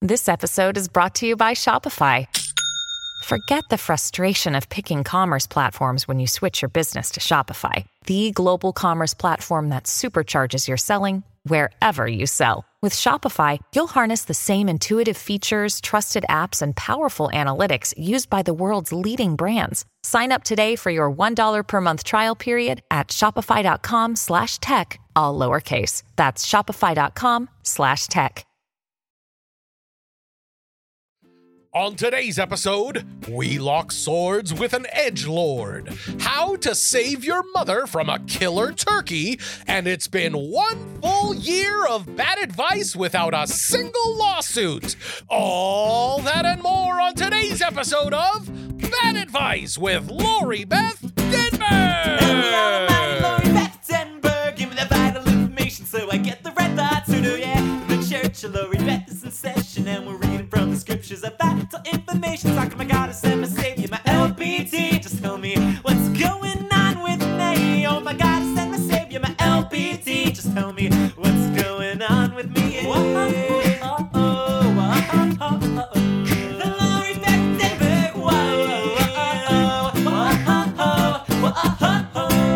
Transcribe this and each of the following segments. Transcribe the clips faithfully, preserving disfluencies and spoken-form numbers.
This episode is brought to you by Shopify. Forget the frustration of picking commerce platforms when you switch your business to Shopify, the global commerce platform that supercharges your selling wherever you sell. With Shopify, you'll harness the same intuitive features, trusted apps, and powerful analytics used by the world's leading brands. Sign up today for your one dollar per month trial period at shopify.com slash tech, all lowercase. That's shopify.com slash tech. On today's episode, we lock swords with an edgelord, how to save your mother from a killer turkey, and it's been one full year of bad advice without a single lawsuit. All that and more on today's episode of Bad Advice with Lori Beth Denberg. Hello, my Lori Beth Denberg. Give me the vital information so I get the right thoughts. So do yeah, the church of Lori Beth is in session, and we're reading from the scriptures of vital information. Talking my goddess and my savior, my L B T. Just tell me what's going on with me. Oh, my goddess and my savior, my L B T. Just tell me what's going on with me. Whoa, oh, oh, oh, oh, oh, oh. The Lori Beth Denberg. Whoa, oh, oh, oh, oh, oh,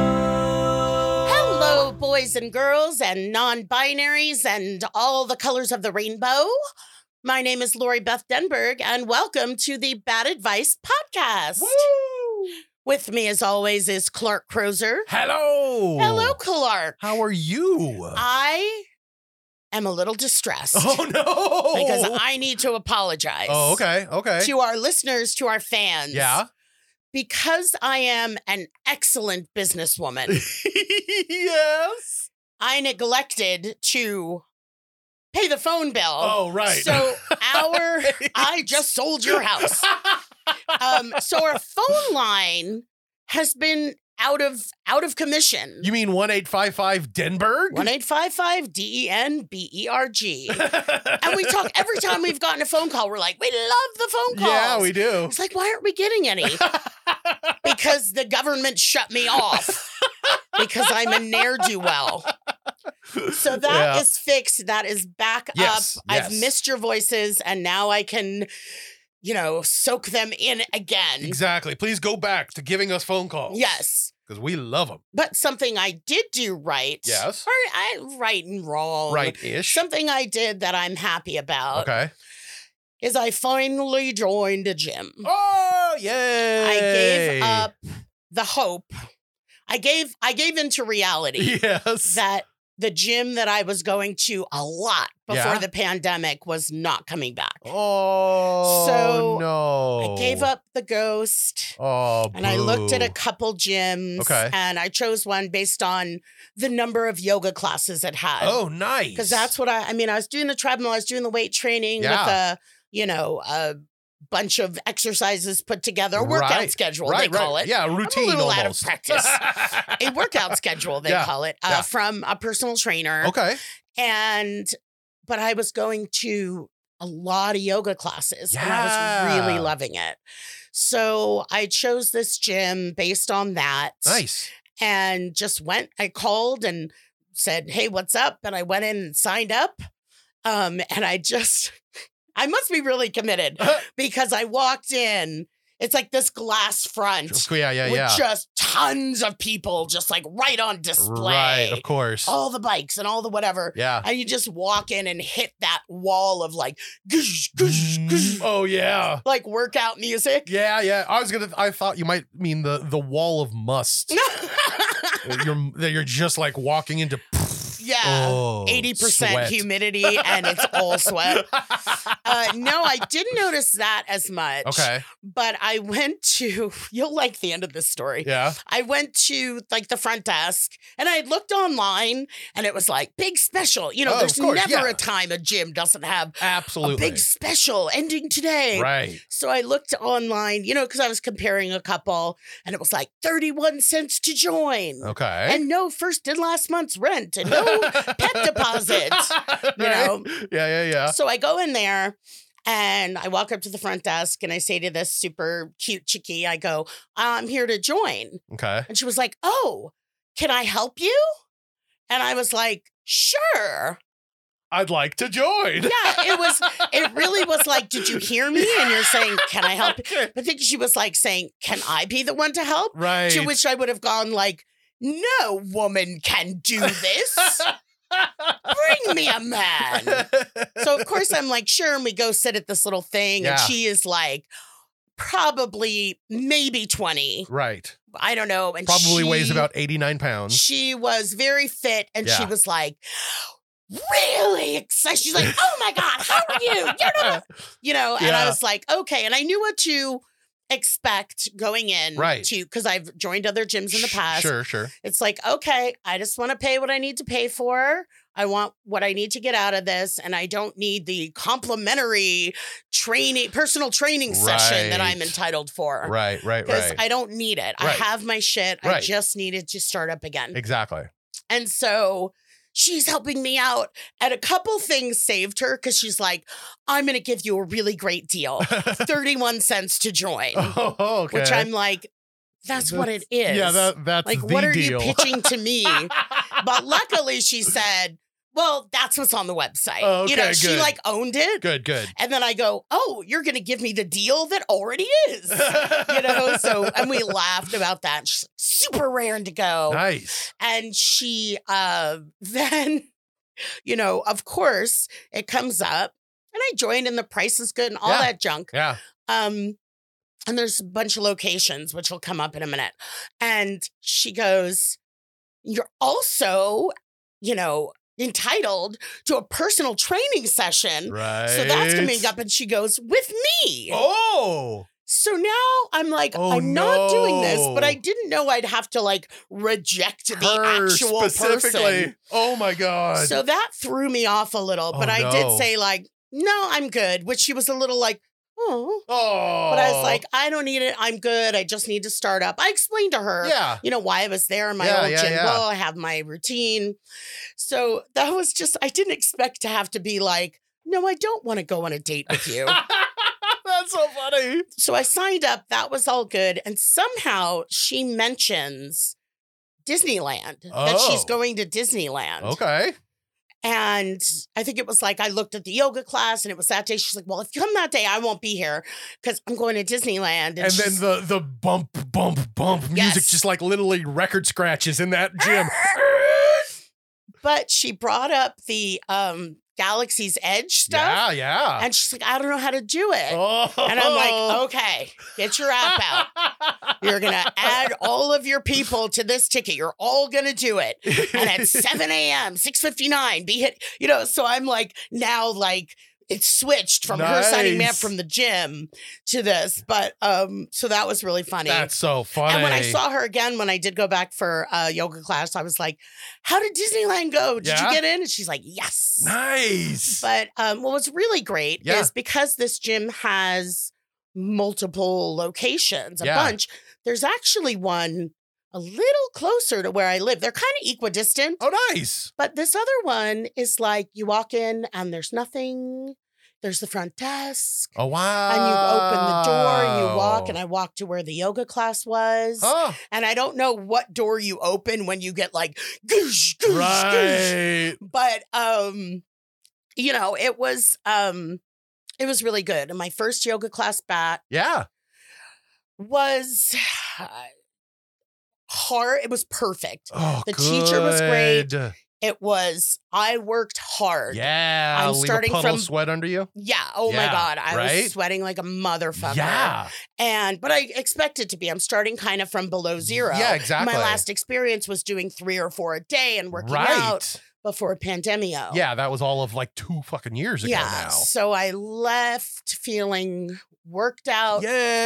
oh. Hello, boys and girls and non-binaries and all the colors of the rainbow. My name is Lori Beth Denberg, and welcome to the Bad Advice Podcast. Woo! With me, as always, is Clark Crozer. Hello. Hello, Clark. How are you? I am a little distressed. Oh, no. Because I need to apologize. Oh, okay, okay. To our listeners, to our fans. Yeah? Because I am an excellent businesswoman, Yes. I neglected to pay the phone bill. Oh, right. So our, I just sold your house. Um, so our phone line has been out of out of commission. You mean one eight five five Denberg? one eight five five D E N B E R G. And we talk every time we've gotten a phone call, we're like, we love the phone calls. Yeah, we do. It's like, why aren't we getting any? Because the government shut me off. Because I'm a ne'er-do-well. So that Yeah. is fixed. That is back Yes, up. yes. I've missed your voices, and now I can, you know, soak them in again. Exactly. Please go back to giving us phone calls. Yes. Because we love them. But something I did do right. Yes. Or I, right and wrong. Right-ish. Something I did that I'm happy about Okay. is I finally joined a gym. Oh, yay. I gave up the hope. I gave I gave into reality Yes. that the gym that I was going to a lot before Yeah? the pandemic was not coming back. Oh, So, no. I gave up the ghost. Oh, And I looked at a boo. couple gyms. Okay. And I chose one based on the number of yoga classes it had. Oh, nice. Because that's what I, I mean, I was doing the treadmill, I was doing the weight training Yeah. with a, you know, a bunch of exercises put together, a workout Right. schedule, right, they call right. it. Yeah, routine I'm a little out of almost. practice. A workout schedule, they Yeah. call it, uh, Yeah. from a personal trainer. Okay. And, but I was going to a lot of yoga classes and I was Yeah. really loving it. So I chose this gym based on that. Nice. And just went, I called and said, hey, what's up? And I went in and signed up. Um, and I just, I must be really committed because I walked in. It's like this glass front Yeah, yeah, with yeah. just tons of people just like right on display. Right, of course. All the bikes and all the whatever. Yeah. And you just walk in and hit that wall of like, goosh, goosh, goosh, Oh, yeah. like workout music. Yeah, yeah. I was gonna. I thought you might mean the the wall of must. you're that you're just like walking into. Yeah. Oh, eighty percent sweat. humidity and it's all sweat. Uh, no, I didn't notice that as much. Okay. But I went to, you'll like the end of this story. Yeah. I went to like the front desk and I looked online and it was like big special. You know, Oh, there's of course, never yeah. a time a gym doesn't have Absolutely. a big special ending today. Right. So I looked online, you know, because I was comparing a couple and it was like thirty-one cents to join. Okay. And no first and last month's rent and no pet deposit. You know? Yeah, yeah, yeah. So I go in there and I walk up to the front desk and I say to this super cute chickie, I go, I'm here to join. Okay. And she was like, oh, can I help you? And I was like, sure. I'd like to join. Yeah, it was, it really like, did you hear me? And you're saying, can I help? I think she was like saying, can I be the one to help? Right. To which I would have gone like, no woman can do this. Bring me a man. So of course I'm like, sure. And we go sit at this little thing. Yeah. And she is like, probably maybe twenty. Right. I don't know. And Probably she, weighs about eighty-nine pounds. She was very fit. And she Yeah. was like, really excited. She's like, oh my God, how are you? You're not, you know, and Yeah. I was like, okay. And I knew what to expect going in. Right. To, because I've joined other gyms in the past. Sure, sure. It's like, okay, I just want to pay what I need to pay for. I want what I need to get out of this. And I don't need the complimentary training, personal training session that I'm Right. entitled for. Right, right, Because right. I don't need it. I Right. have my shit. I Right. just needed to start up again. Exactly. And so she's helping me out. And a couple things saved her because she's like, I'm going to give you a really great deal. thirty-one cents to join. Oh, okay. Which I'm like, that's, what it is. Yeah, that, that's like, the what are deal. you pitching to me? But luckily she said, well, that's what's on the website. Oh, you know, okay, she good. like owned it. Good, good. And then I go, oh, you're going to give me the deal that already is. You know, so, and we laughed about that. And she's like, super raring to go. Nice. And she uh, then, you know, of course, it comes up and I joined and the price is good and all Yeah. that junk. Yeah. Um, and there's a bunch of locations, which will come up in a minute. And she goes, you're also, you know, entitled to a personal training session. Right. So that's coming up. And she goes, with me. Oh. So now I'm like, Oh, I'm not doing this, no. but I didn't know I'd have to like reject the Her actual specifically. person. Oh my God. So that threw me off a little, but Oh, I no. did say like, no, I'm good, which she was a little like, oh, oh. but I was like, I don't need it. I'm good. I just need to start up. I explained to her, yeah. you know, why I was there in my Yeah, old yeah, gym. yeah. Well, I have my routine. So that was just, I didn't expect to have to be like, no, I don't want to go on a date with you. That's so funny. So I signed up. That was all good. And somehow she mentions Disneyland, that she's Oh. going to Disneyland. Okay. And I think it was like, I looked at the yoga class and it was that day. She's like, well, if you come that day, I won't be here because I'm going to Disneyland. And, And then she's- the the bump, bump, bump music, Yes. just like literally record scratches in that gym. but she brought up the um, Galaxy's Edge stuff. Yeah, yeah. And she's like, I don't know how to do it. oh. And I'm like, okay, get your app out. You're going to add all of your people to this ticket. You're all going to do it. And at seven a.m., six fifty-nine, be hit, you know, so I'm like, now like, it's switched from her signing me up Nice. from the gym to this. But um, so that was really funny. That's so funny. And when I saw her again, when I did go back for a yoga class, I was like, how did Disneyland go? Did Yeah? you get in? And she's like, yes. Nice. But um, what was really great Yeah. is because this gym has multiple locations, a Yeah. bunch, there's actually one a little closer to where I live. They're kind of equidistant, oh, nice. but this other one is like you walk in and there's nothing. There's the front desk. Oh, wow. And you open the door and you walk, and I walked to where the yoga class was. Huh. And I don't know what door you open when you get like goosh, goosh, goosh. Right. But um, you know, it was um it was really good. And my first yoga class back Yeah. was uh, hard. It was perfect. Oh, The teacher was great. good. It was, I worked hard. Yeah. I'm leave starting a puddle from- of sweat under you. Yeah. Oh my Yeah, God. I right? was sweating like a motherfucker. Yeah. And, but I expected to be. I'm starting kind of from below zero. Yeah, exactly. My last experience was doing three or four a day and working Right. out before pandemio. Yeah, that was all of like two fucking years ago Yeah. now. So I left feeling worked out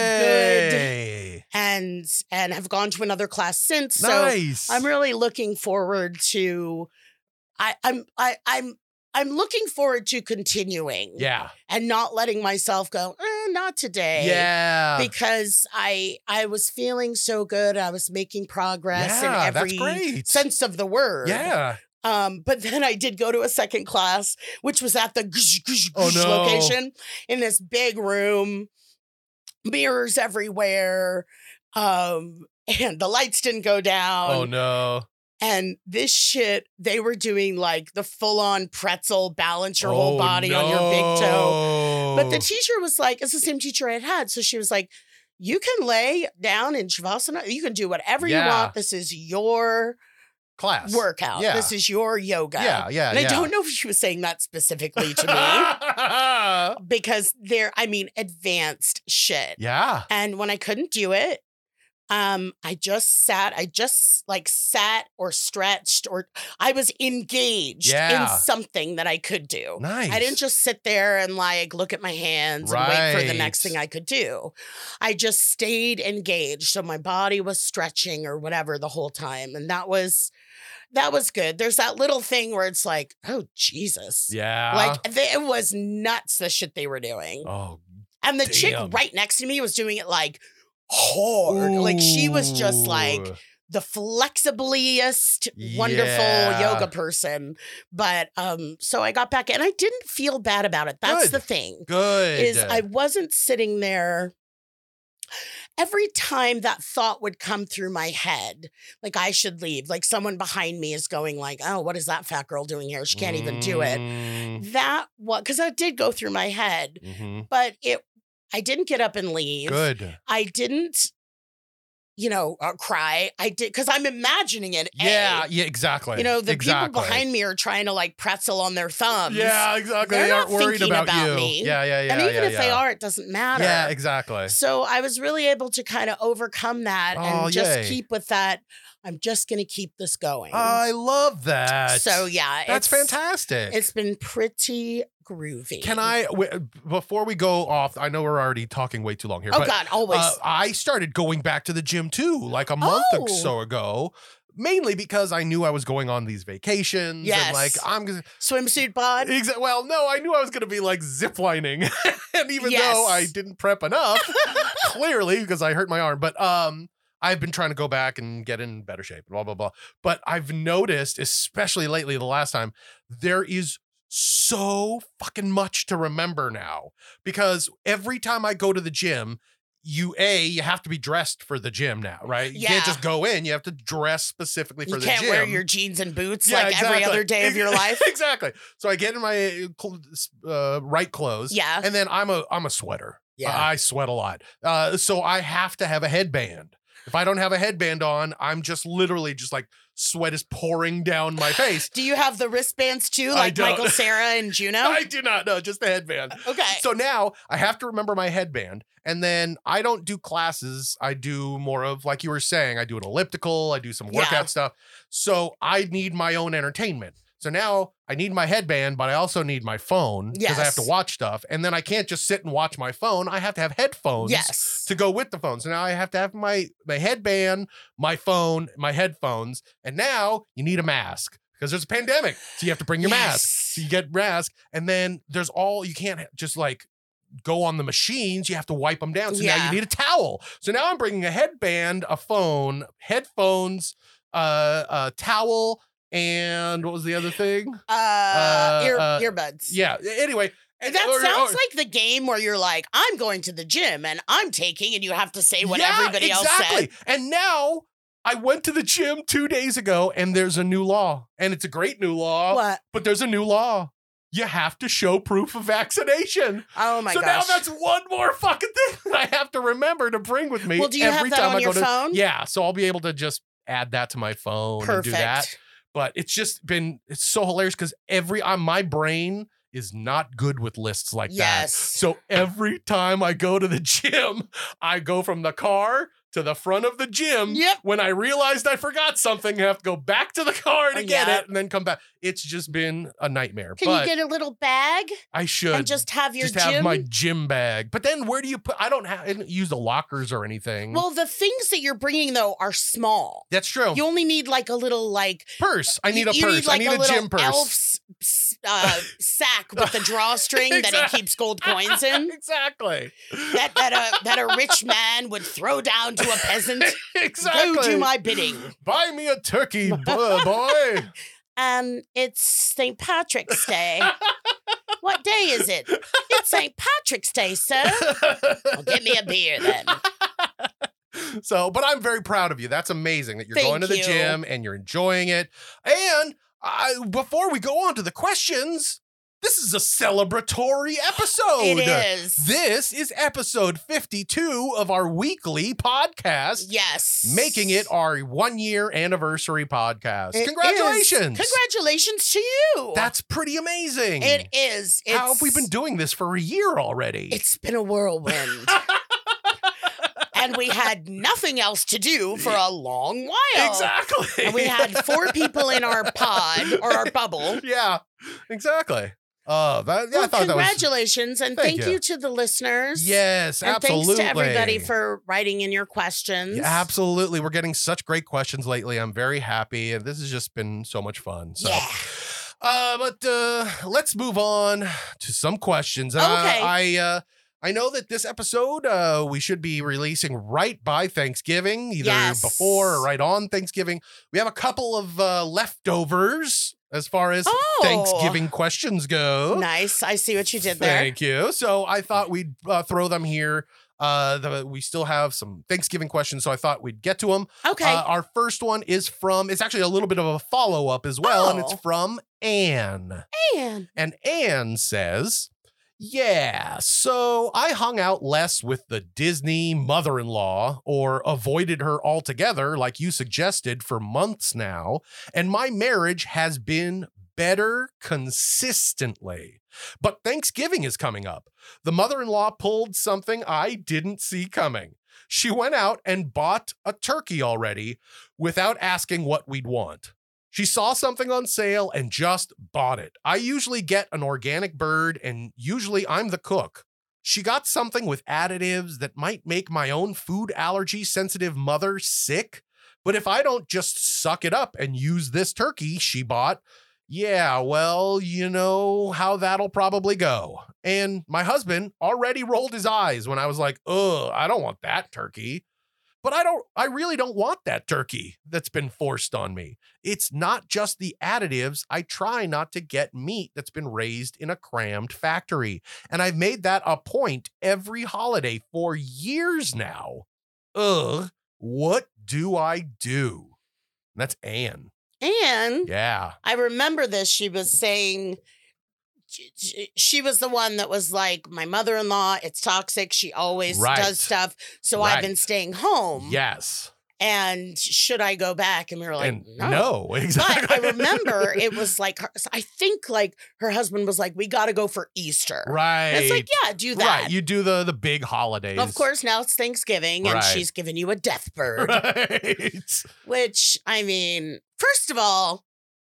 Yay. and and have gone to another class since. So Nice. I'm really looking forward to I I'm I I'm I'm looking forward to continuing. Yeah. And not letting myself go, eh, not today. Yeah. Because I I was feeling so good. I was making progress Yeah, in that's every great. sense of the word. Yeah. Um, but then I did go to a second class, which was at the gush, gush, Oh, gush no. location in this big room, mirrors everywhere. Um, and the lights didn't go down. Oh no. And this shit, they were doing like the full on pretzel balance your Oh, whole body on your big toe. no. But the teacher was like, it's the same teacher I had had. So she was like, you can lay down in Shavasana. You can do whatever Yeah. you want. This is your Class. workout. Yeah. This is your yoga. Yeah, yeah, And yeah. I don't know if she was saying that specifically to me because they're, I mean, advanced shit. yeah. And when I couldn't do it, um, I just sat, I just like sat or stretched or I was engaged Yeah. in something that I could do. Nice. I didn't just sit there and like look at my hands and wait for the next Right. thing I could do. I just stayed engaged. So my body was stretching or whatever the whole time. And that was, that was good. There's that little thing where it's like, oh, Jesus. Yeah. Like they, it was nuts, the shit they were doing. oh, And the damn. chick right next to me was doing it like hard. Like she was just like Ooh. the flexibliest, wonderful Yeah. yoga person. But um, so I got back and I didn't feel bad about it. That's Good. the thing. good. Is I wasn't sitting there. Every time that thought would come through my head, like I should leave, like someone behind me is going like, oh, what is that fat girl doing here? She can't even do it. Mm, That what, because that did go through my head, mhm. but it, I didn't get up and leave. Good. I didn't, you know, uh, cry. I did because I'm imagining it. A. Yeah. Yeah. Exactly. You know, the exactly. people behind me are trying to like pretzel on their thumbs. Yeah. Exactly. They're They aren't not worried thinking about, about you. me. Yeah. Yeah. Yeah. And even yeah, if yeah. they are, it doesn't matter. Yeah. Exactly. So I was really able to kind of overcome that Oh, and just yay. keep with that. I'm just going to keep this going. I love that. so yeah, That's it's, fantastic. It's been pretty groovy. Can I, w- before we go off, I know we're already talking way too long here. Oh but, God, always. uh, I started going back to the gym too, like a month Oh. or so ago. Mainly because I knew I was going on these vacations. Yes. And like, I'm gonna. Swimsuit bod. Exa- well, no, I knew I was going to be like ziplining. And even Yes. though I didn't prep enough, clearly, because I hurt my arm, but um, I've been trying to go back and get in better shape, blah, blah, blah. But I've noticed, especially lately, the last time, there is so fucking much to remember now. Because every time I go to the gym, you a you have to be dressed for the gym now, right? You Yeah. can't just go in. You have to dress specifically for You the can't gym. wear your jeans and boots Yeah, like every exactly. other day of your life. Exactly. So I get in my uh, right clothes. Yeah. And then I'm a I'm a sweater. Yeah. I sweat a lot. Uh, so I have to have a headband. If I don't have a headband on, I'm just literally just like sweat is pouring down my face. Do you have the wristbands too, I like don't. Michael Cera and Juno? I do not know, just the headband. Okay. So now I have to remember my headband. And then I don't do classes. I do more of, like you were saying, I do an elliptical, I do some workout Yeah. stuff. So I need my own entertainment. So now I need my headband, but I also need my phone because I have to Yes. watch stuff. And then I can't just sit and watch my phone. I have to have headphones Yes. to go with the phone. So now I have to have my, my headband, my phone, my headphones. And now you need a mask because there's a pandemic. So you have to bring your mask. Yes. So you get mask. And then there's all, you can't just like go on the machines. You have to wipe them down. So now Yeah. you need a towel. So now I'm bringing a headband, a phone, headphones, uh, a towel, and what was the other thing? Uh, Uh, ear, uh, earbuds. Yeah. Anyway. That or- sounds or- like the game where you're like, I'm going to the gym and I'm taking, and you have to say what Yeah, everybody else exactly. said. And now I went to the gym two days ago and there's a new law. And it's a great new law. What? But there's a new law. You have to show proof of vaccination. Oh my so gosh. now that's one more fucking thing I have to remember to bring with me. Well, do you every have that time on I your go to, phone? Yeah, so I'll be able to just add that to my phone Perfect. and do that. But it's just been it's so hilarious because every uh, my brain is not good with lists like that. Yes. So every time I go to the gym, I go from the car to the front of the gym. Yep. When I realized I forgot something, I have to go back to the car to Oh, get yeah. it and then come back. It's just been a nightmare. Can but you get a little bag I should and just have your just have gym? my gym bag. But then where do you put? I don't have I didn't use the lockers or anything. Well, the things that you're bringing though are small. that's true. You only need like a little like Purse. I need a you purse. Need, like, I need a, little gym purse. Elf's s- uh, sack with the drawstring that it Exactly. keeps gold coins in. Exactly. That that a that a rich man would throw down to a peasant. exactly. Go do my bidding. Buy me a turkey, bo- boy. Um, it's Saint Patrick's Day. What day is it? It's Saint Patrick's Day, sir. Well, get me a beer then. So, but I'm very proud of you. That's amazing that you're Thank going to the you. gym and you're enjoying it. And I, before we go on to the questions, This is a celebratory episode. It is. This is episode fifty-two of our weekly podcast. Yes. Making it our one-year anniversary podcast. It Congratulations. is. Congratulations to you. That's pretty amazing. It is. It's, How have we been doing this for a year already? It's been a whirlwind. And we had nothing else to do for a long while. Exactly. And we had four people in our pod or our bubble. Yeah, exactly. Uh, that, yeah, well, I thought that was... congratulations, and Thank thank you. you to the listeners. Yes, and absolutely. thanks to everybody for writing in your questions. Yeah, absolutely. We're getting such great questions lately. I'm very happy, and this has just been so much fun. So. Yeah. Uh, but uh, let's move on to some questions. Uh, Okay. I uh, I know that this episode uh, we should be releasing right by Thanksgiving, either Yes. before or right on Thanksgiving. We have a couple of uh, leftovers as far as Oh. Thanksgiving questions go. Nice. I see what you did there. Thank you. So I thought we'd uh, throw them here. Uh, the, we still have some Thanksgiving questions, so I thought we'd get to them. Okay. Uh, our first one is from, it's actually a little bit of a follow-up as well, and it's Oh. from Anne. Man. And Anne says, yeah, so I hung out less with the Disney mother-in-law or avoided her altogether, like you suggested, for months now, and my marriage has been better consistently. But Thanksgiving is coming up. The mother-in-law pulled something I didn't see coming. She went out and bought a turkey already without asking what we'd want. She saw something on sale and just bought it. I usually get an organic bird, and usually I'm the cook. She got something with additives that might make my own food allergy sensitive mother sick. But if I don't just suck it up and use this turkey she bought, yeah, well, you know how that'll probably go. And my husband already rolled his eyes when I was like, ugh, I don't want that turkey. But I don't, I really don't want that turkey that's been forced on me. It's not just the additives. I try not to get meat that's been raised in a crammed factory. And I've made that a point every holiday for years now. Ugh, what do I do? And that's Anne. And Yeah. I remember this. She was saying, she, she was the one that was like, my mother-in-law, it's toxic. She always Right. does stuff. So Right. I've been staying home. Yes. And should I go back? And we were like, and no. no, exactly. But I remember it was like, her, I think like her husband was like, we got to go for Easter. Right. And it's like, yeah, do that. Right. You do the the big holidays. Of course, now it's Thanksgiving and Right. she's giving you a death bird, Right. which, I mean, first of all,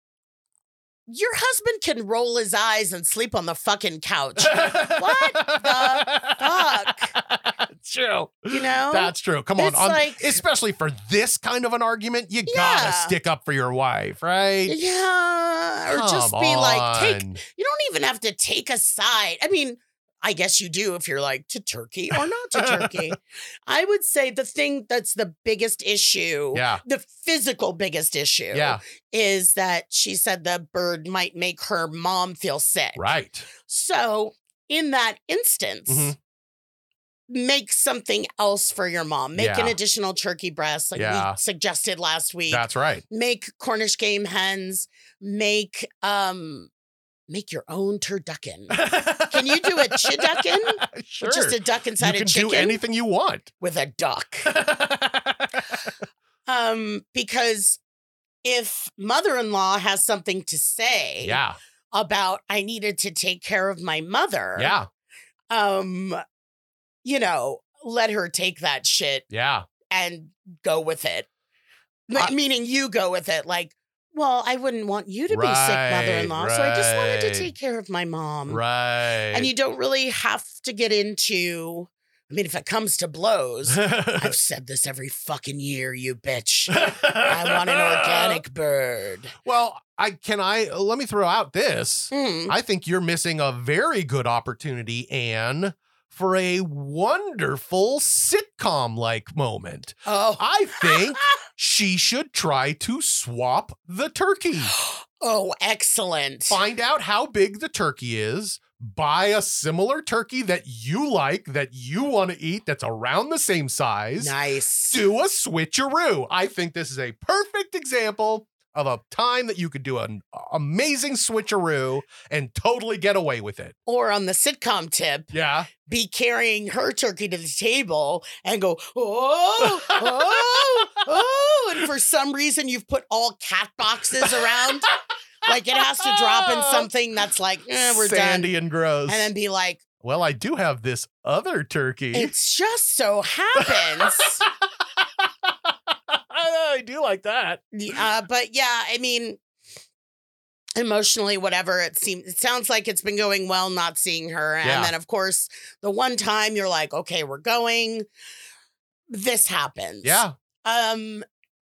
your husband can roll his eyes and sleep on the fucking couch. What the fuck? True. You know? That's true. Come on. It's on like- especially for this kind of an argument, you Yeah. gotta stick up for your wife, right? Yeah. Or just Come be like, take, on. you don't even have to take a side. I mean, I guess you do if you're like to turkey or not to turkey. I would say the thing that's the biggest issue, Yeah. the physical biggest issue, Yeah. is that she said the bird might make her mom feel sick. Right. So in that instance, Mhm. make something else for your mom. Make an Yeah. additional turkey breast, like Yeah. we suggested last week. That's right. Make Cornish game hens. Make um, make your own turducken. Can you do a chiducken? Sure. With just a duck you inside can a chicken do anything you want. with a duck. um, because if mother-in-law has something to say yeah. about I needed to take care of my mother, Yeah. um, you know, let her take that shit Yeah. and go with it. M- I- Meaning you go with it, like, well, I wouldn't want you to be sick, Right, mother-in-law, so I just wanted to right. take care of my mom. Right. And you don't really have to get into, I mean, if it comes to blows, I've said this every fucking year, you bitch. I want an organic bird. Well, I can I let me throw out this. Hmm. I think you're missing a very good opportunity, Anne, for a wonderful sitcom-like moment. Oh. I think she should try to swap the turkey. Oh, excellent. Find out how big the turkey is. Buy a similar turkey that you like, that you want to eat, that's around the same size. Nice. Do a switcheroo. I think this is a perfect example of a time that you could do an amazing switcheroo and totally get away with it. Or on the sitcom tip, Yeah. be carrying her turkey to the table and go, oh, oh, oh. And for some reason, you've put all cat boxes around. Like it has to drop in something that's like, eh, we're Sandy done. and gross. And then be like, well, I do have this other turkey. it's just so happens. I do like that. Uh, but yeah, I mean, emotionally, whatever, it seems, it sounds like it's been going well not seeing her. And Yeah. then, of course, the one time you're like, okay, we're going, this happens. Yeah. Um,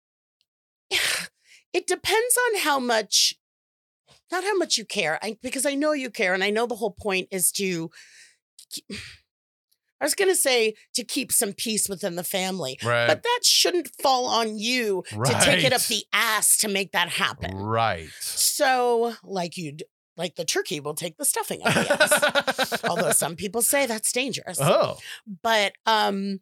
it depends on how much, not how much you care, I, because I know you care. And I know the whole point is to, I was going to say to keep some peace within the family, Right. but that shouldn't fall on you to take it up Right. the ass to make that happen. Right. So, like you'd, like the turkey will take the stuffing up the ass. Although some people say that's dangerous. Oh. But, um,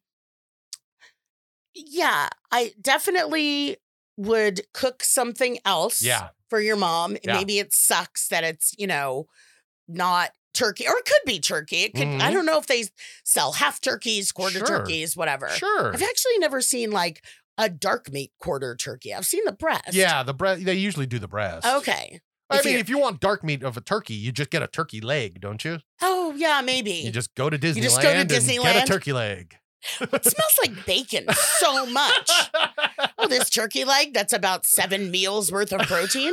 yeah, I definitely would cook something else Yeah. for your mom. Yeah. Maybe it sucks that it's, you know, not turkey, or it could be turkey. It could, Mhm. I don't know if they sell half turkeys, quarter Sure. turkeys, whatever. Sure. I've actually never seen like a dark meat quarter turkey. I've seen the breast. Yeah, the breast. They usually do the breast. Okay. I If mean, you- if you want dark meat of a turkey, you just get a turkey leg, don't you? Oh, yeah, maybe. You just go to Disneyland just go to and get Disneyland? a turkey leg. It smells like bacon so much. Oh, this turkey leg, that's about seven meals worth of protein.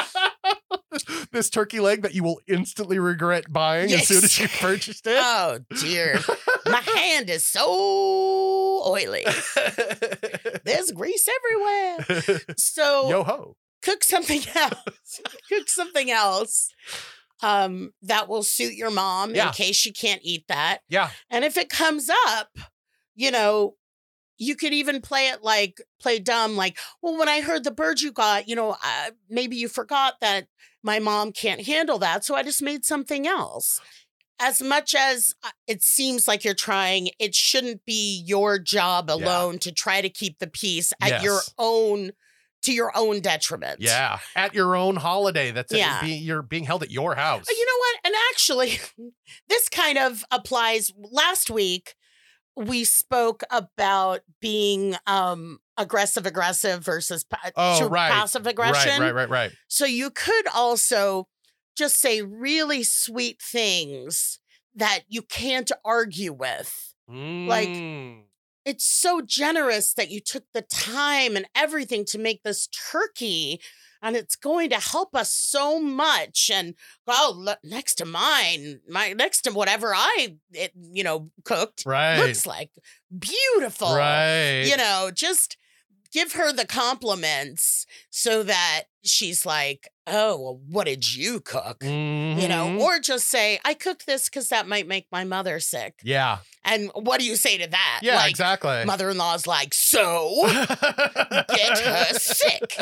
This turkey leg that you will instantly regret buying Yes. as soon as you purchased it. Oh, dear. My hand is so oily. There's grease everywhere. So Yo ho. cook something else. Cook something else um, that will suit your mom Yeah. in case she can't eat that. Yeah. And if it comes up, you know, you could even play it like, play dumb, like, well, when I heard the bird you got, you know, uh, maybe you forgot that my mom can't handle that. So I just made something else. As much as uh, it seems like you're trying, it shouldn't be your job alone to try to keep the peace at Yes. your own, to your own detriment. Yeah. At your own holiday. That's Yeah. it. Be, you're being held at your house. You know what? And actually, this kind of applies. Last week, we spoke about being um, aggressive, aggressive versus pa- Oh, to right. passive aggression. Right, right, right, right. So you could also just say really sweet things that you can't argue with. Like, Mm. It's so generous that you took the time and everything to make this turkey, and it's going to help us so much. And oh, look, next to mine, my next to whatever I, it, you know, cooked, Right. looks like beautiful. Right. You know, just give her the compliments so that she's like, oh, well, what did you cook? You know, Mhm. or just say, I cooked this because that might make my mother sick. Yeah. And what do you say to that? Yeah, Like, exactly. Mother-in-law's like, so get her sick.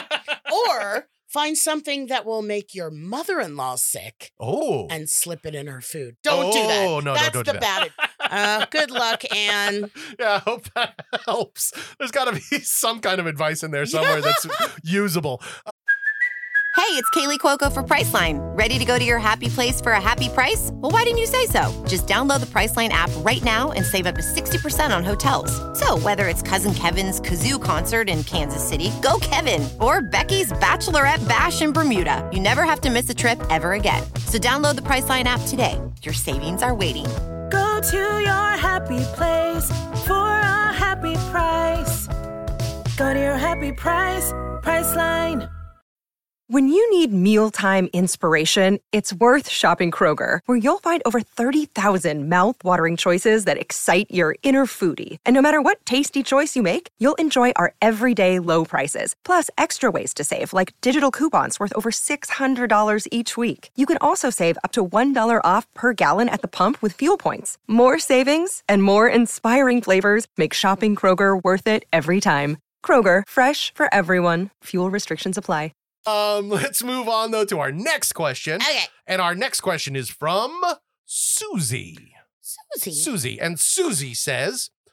Or find something that will make your mother-in-law sick Oh. and slip it in her food. Don't do that. Oh, no, no, That's don't do the that. bad. Uh, good luck, Anne. Yeah, I hope that helps. There's got to be some kind of advice in there somewhere that's usable. Hey, it's Kaylee Cuoco for Priceline. Ready to go to your happy place for a happy price? Well, why didn't you say so? Just download the Priceline app right now and save up to sixty percent on hotels. So whether it's Cousin Kevin's Kazoo concert in Kansas City, go Kevin, or Becky's Bachelorette Bash in Bermuda, you never have to miss a trip ever again. So download the Priceline app today. Your savings are waiting. Go to your happy place for a happy price. Go to your happy price, Priceline. When you need mealtime inspiration, it's worth shopping Kroger, where you'll find over thirty thousand mouthwatering choices that excite your inner foodie. And no matter what tasty choice you make, you'll enjoy our everyday low prices, plus extra ways to save, like digital coupons worth over six hundred dollars each week. You can also save up to one dollar off per gallon at the pump with fuel points. More savings and more inspiring flavors make shopping Kroger worth it every time. Kroger, fresh for everyone. Fuel restrictions apply. Um, let's move on though to our next question. Okay. And our next question is from Susie. Susie. Susie. And Susie says,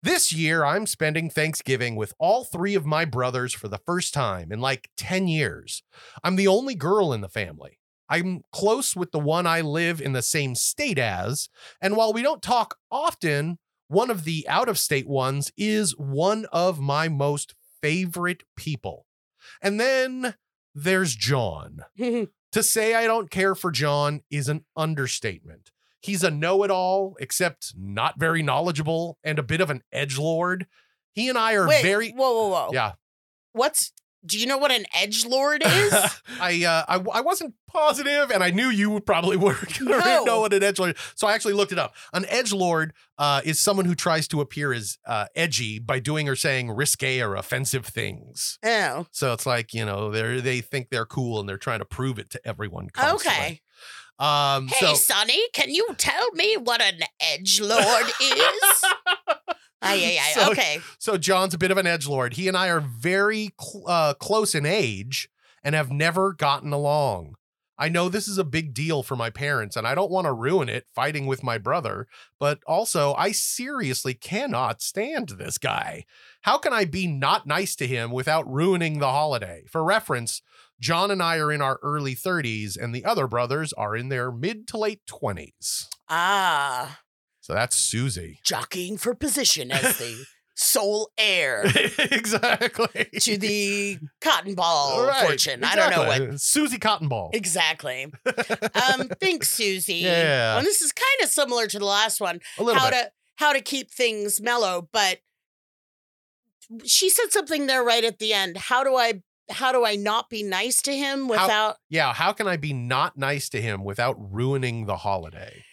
This year, I'm spending Thanksgiving with all three of my brothers for the first time in like ten years. I'm the only girl in the family. I'm close with the one I live in the same state as, and while we don't talk often, one of the out-of-state ones is one of my most favorite people. And then there's John. To say I don't care for John is an understatement. He's a know-it-all, except not very knowledgeable, and a bit of an edgelord. He and I are Wait, very... whoa, whoa, whoa. Yeah. What's... Do you know what an edgelord is? I, uh, I I wasn't positive, and I knew you probably were going to No. know what an edgelord is. So I actually looked it up. An edgelord uh, is someone who tries to appear as uh, edgy by doing or saying risque or offensive things. Oh. So it's like, you know, they they think they're cool, and they're trying to prove it to everyone constantly. Okay. Um, Hey, so, Sonny, can you tell me what an edgelord is? Aye, aye, aye. So- Okay. So John's a bit of an edgelord. He and I are very cl- uh, close in age and have never gotten along. I know this is a big deal for my parents, and I don't want to ruin it fighting with my brother, but also I seriously cannot stand this guy. How can I be not nice to him without ruining the holiday? For reference, John and I are in our early thirties, and the other brothers are in their mid to late twenties. Ah, So that's Susie. jockeying for position as the sole heir Exactly. to the cotton ball Right, fortune. I don't know what. exactly. Susie Cotton Ball. Exactly. Um, thanks, Susie. Yeah. And this is kind of similar to the last one. A little how bit. to how to keep things mellow, but she said something there right at the end. How do I how do I not be nice to him without Yeah, how can I be not nice to him without ruining the holiday?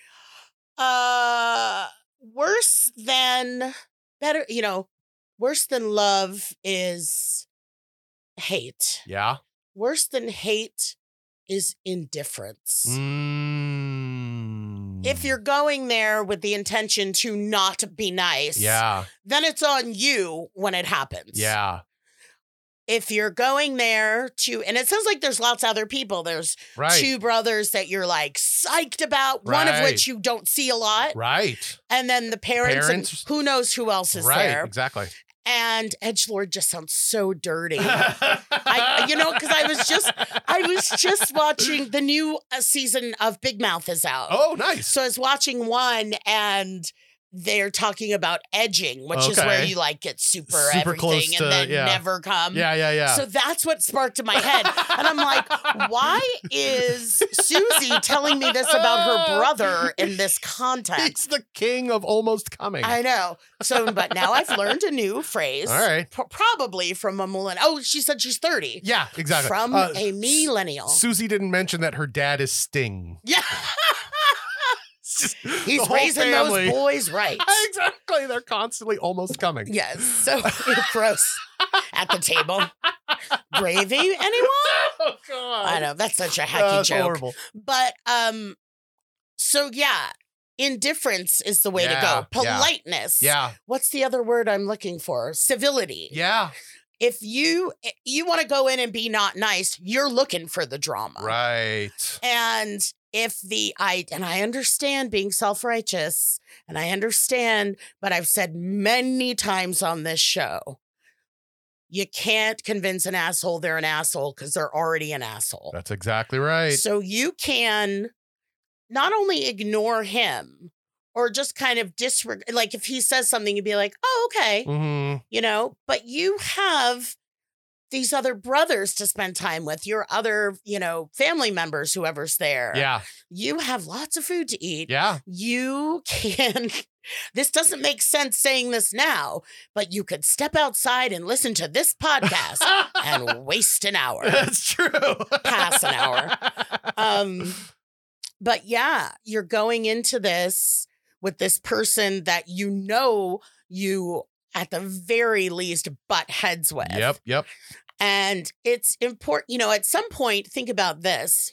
uh worse than better, you know, worse than love is hate. Yeah. Worse than hate is indifference. Mm. If you're going there with the intention to not be nice, Yeah. then it's on you when it happens. Yeah. If you're going there to, and it sounds like there's lots of other people. There's Right. two brothers that you're like psyched about, one of Right. which you don't see a lot. Right. And then the parents, Parents. and who knows who else is Right. there. Exactly. And edgelord just sounds so dirty. I, you know, because I was just, I was just watching the new uh, season of Big Mouth is out. Oh, nice. So I was watching one, and they're talking about edging, which is where Okay. you like get super, Super everything close and to- then yeah. never come. Yeah, yeah, yeah. So that's what sparked in my head. And I'm like, why is Susie telling me this about her brother in this context? He's the king of almost coming. I know. So, but now I've learned a new phrase. All right. P- probably from a millennial. Oh, she said she's thirty. Yeah, exactly. From Uh, a millennial. Susie didn't mention that her dad is Sting. Yeah. The He's whole raising family. those boys right. Exactly. They're constantly almost coming. Yes. So gross at the table. Gravy, anyone? Oh, God. I know. That's such a hacky That's joke. horrible. But um, so yeah, indifference is the way Yeah, to go. yeah. Politeness. Yeah. What's the other word I'm looking for? Civility. Yeah. If you you want to go in and be not nice, you're looking for the drama. Right. And if the I and I understand being self-righteous, and I understand, but I've said many times on this show, you can't convince an asshole they're an asshole because they're already an asshole. That's exactly right. So you can not only ignore him or just kind of disregard, like if he says something, you'd be like, oh, okay, hmm you know, but you have these other brothers to spend time with, your other, you know, family members, whoever's there. Yeah. You have lots of food to eat. Yeah. You can, this doesn't make sense saying this now, but you could step outside and listen to this podcast and waste an hour. That's true. Pass an hour. Um, but yeah, you're going into this with this person that you know you at the very least butt heads with. Yep. Yep. And it's important, you know, at some point, think about this.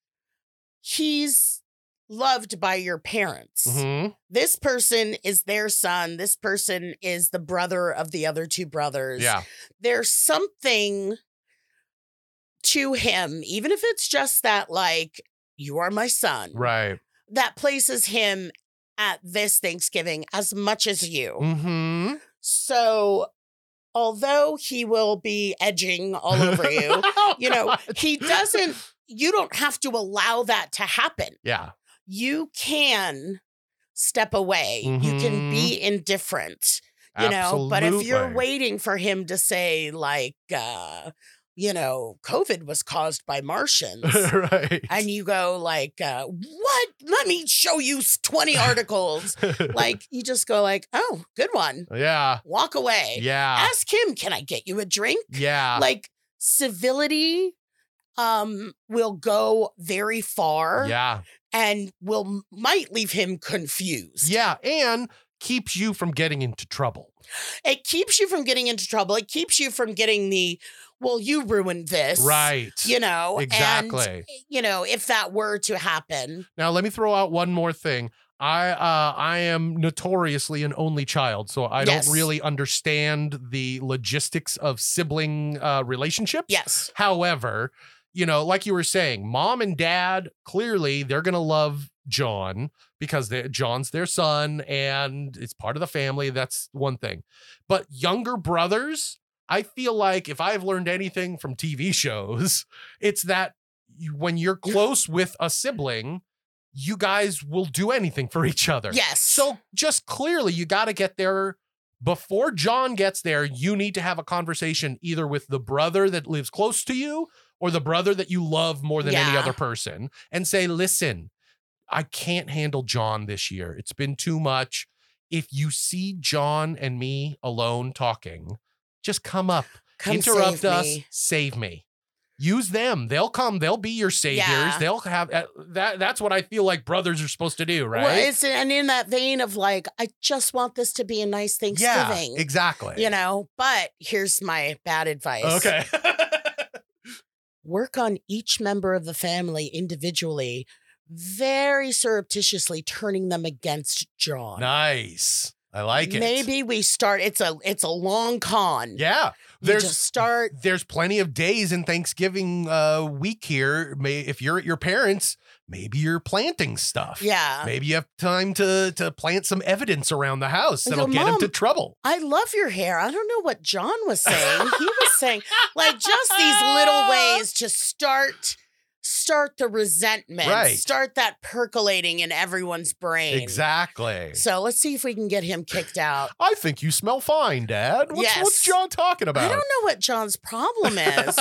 He's loved by your parents. hmm This person is their son. This person is the brother of the other two brothers. Yeah. There's something to him, even if it's just that, like, you are my son, Right. that places him at this Thanksgiving as much as you. Mm-hmm. So although he will be edging all over you, Oh, you know, God. he doesn't, you don't have to allow that to happen. Yeah. You can step away. You can be indifferent, you know, but if you're Absolutely. waiting for him to say like, uh, you know, COVID was caused by Martians. Right. And you go like, uh, what? Let me show you s- twenty articles. Like you just go like, oh, good one. yeah. Walk away. Yeah. Ask him, can I get you a drink? Yeah. Like civility um will go very far yeah. and will might leave him confused. Yeah. And keeps you from getting into trouble. It keeps you from getting into trouble. It keeps you from getting the, well, you ruined this. Right. You know, Exactly. And, you know, if that were to happen. Now, let me throw out one more thing. I uh, I am notoriously an only child, so I Yes. don't really understand the logistics of sibling uh, relationships. Yes. However, you know, like you were saying, mom and dad, clearly they're going to love John because they- John's their son and it's part of the family. That's one thing. But younger brothers, I feel like if I've learned anything from T V shows, it's that you, when you're close with a sibling, you guys will do anything for each other. Yes. So just clearly, you got to get there before John gets there. You need to have a conversation either with the brother that lives close to you or the brother that you love more than any Yeah. other person and say, listen, I can't handle John this year. It's been too much. If you see John and me alone talking, just come up, Come interrupt save us, me. save me. Use them. They'll come. They'll be your saviors. Yeah. They'll have uh, that. That's what I feel like brothers are supposed to do, right? Well, it's and in that vein of like, I just want this to be a nice yeah, Thanksgiving. exactly. You know, but here's my bad advice. Okay. Work on each member of the family individually, very surreptitiously turning them against John. Nice. I like it. Maybe we start. It's a it's a long con. Yeah. You There's just start. there's plenty of days in Thanksgiving uh, week here. May if you're at your parents', maybe you're planting stuff. Yeah. Maybe you have time to to plant some evidence around the house I that'll go, get him to "Mom, trouble. I love your hair. I don't know what John was saying. He was saying like just these little ways to start start the resentment, Right. start that percolating in everyone's brain. Exactly. So let's see if we can get him kicked out. I think you smell fine, Dad. What's, Yes. what's John talking about? I don't know what John's problem is,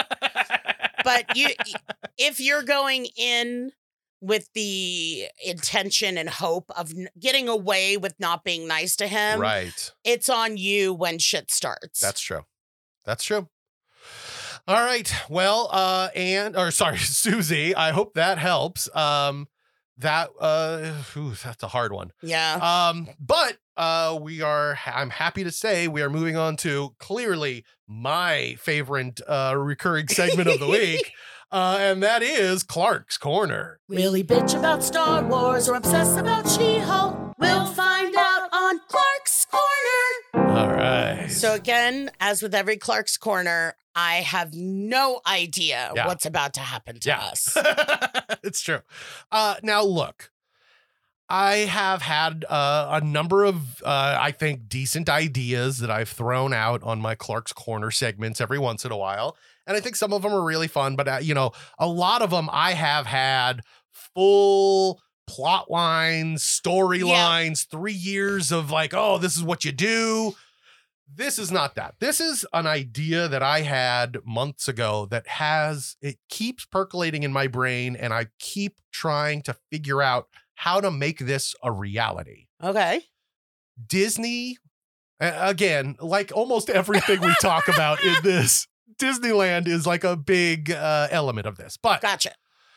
but you, if you're going in with the intention and hope of n- getting away with not being nice to him, Right. it's on you when shit starts. That's true. That's true. All right. Well, uh, and or sorry, Susie, I hope that helps. Um, that uh, ooh, that's a hard one. yeah. Um, but uh, we are. I'm happy to say we are moving on to clearly my favorite uh recurring segment of the week, uh, and that is Clark's Corner. Really bitch about Star Wars or obsess about She-Hulk? We'll find out on Clark's Corner. All right. So again, as with every Clark's Corner, I have no idea Yeah. what's about to happen to Yeah. us. It's true. Uh, now, look, I have had uh, a number of, uh, I think, decent ideas that I've thrown out on my Clark's Corner segments every once in a while. And I think some of them are really fun, but, uh, you know, a lot of them I have had full plot lines, storylines, three years of like, oh, this is what you do. This is not that. This is an idea that I had months ago that has, it keeps percolating in my brain, and I keep trying to figure out how to make this a reality. Okay. Disney, a- again, like almost everything we talk about in this, Disneyland is like a big uh, element of this. But Gotcha.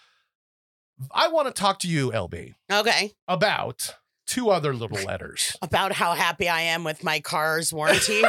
I want to talk to you, L B, Okay. about two other little letters. About how happy I am with my car's warranty.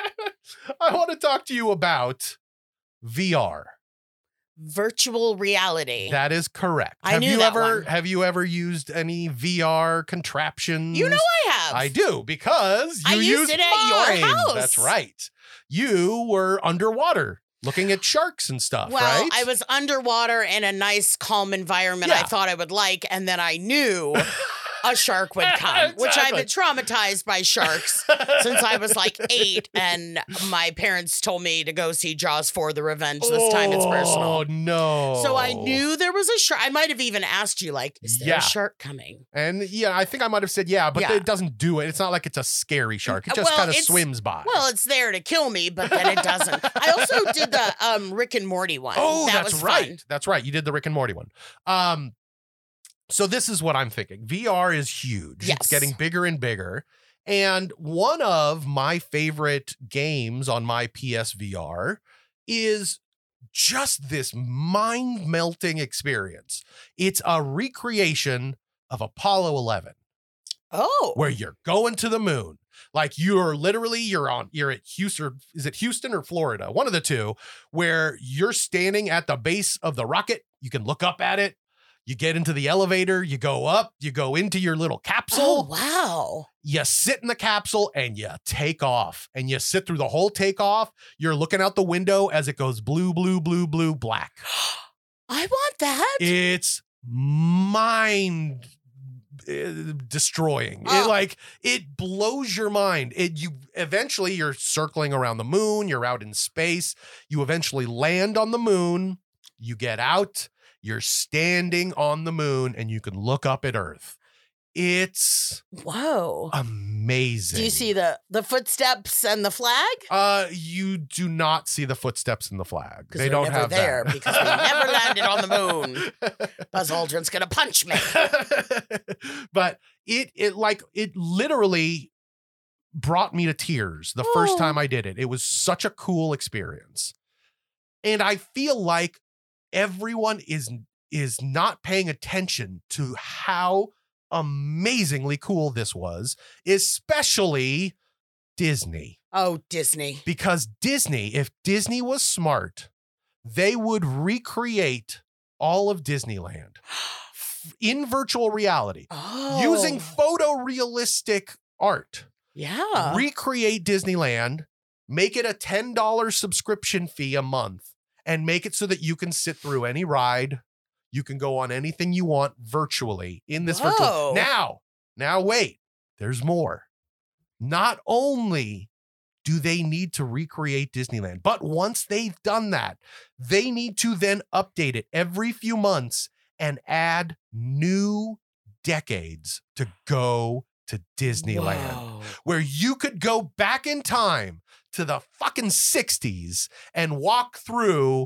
I want to talk to you about V R. Virtual reality. That is correct. I have knew you that ever one. have you ever used any V R contraptions? You know I have. I do because you I used it at your mine. house. That's right. You were underwater looking at sharks and stuff, Well, right? I was underwater in a nice, calm environment I Yeah. thought I would like, and then I knew a shark would come, which I've Exactly. been traumatized by sharks since I was like eight, and my parents told me to go see Jaws four: The Revenge. This time it's Oh, personal. no. So I knew there was a shark. I might have even asked you, like, is there Yeah. a shark coming? And yeah, I think I might have said yeah, but Yeah. it doesn't do it. It's not like it's a scary shark. It just Well, kind of it's- swims by. Well, it's there to kill me, but then it doesn't. I also did the um, Rick and Morty one. Oh, that that's was right. fun. That's right. You did the Rick and Morty one. Um, so this is what I'm thinking. V R is huge. Yes. It's getting bigger and bigger. And one of my favorite games on my P S V R is just this mind-melting experience. It's a recreation of Apollo eleven, Oh, where you're going to the moon. Like you're literally, you're on, you're at Houston, is it Houston or Florida? One of the two, where you're standing at the base of the rocket. You can look up at it. You get into the elevator, you go up, you go into your little oh, capsule, wow. you sit in the capsule and you take off and you sit through the whole takeoff. You're looking out the window as it goes blue, blue, blue, blue, black. I want that. It's mind uh, destroying. It Oh. like it blows your mind. It you eventually you're circling around the moon, you're out in space. You eventually land on the moon, you get out, you're standing on the moon and you can look up at Earth. It's Whoa. amazing. Do you see the the footsteps and the flag? Uh, you do not see the footsteps in the flag. Because They we're don't never have there that. because we never landed on the moon. Buzz Aldrin's gonna punch me. But it it like it literally brought me to tears the first Oh. time I did it. It was such a cool experience. And I feel like everyone is is not paying attention to how amazingly cool this was, especially Disney. Oh, Disney. Because Disney, if Disney was smart, they would recreate all of Disneyland f- in virtual reality Oh. using photorealistic art. Yeah. Recreate Disneyland, make it a ten dollars subscription fee a month, and make it so that you can sit through any ride. You can go on anything you want virtually in this Whoa. virtual. Now, now wait, there's more. Not only do they need to recreate Disneyland, but once they've done that, they need to then update it every few months and add new decades to go to Disneyland, Whoa. where you could go back in time to the fucking sixties and walk through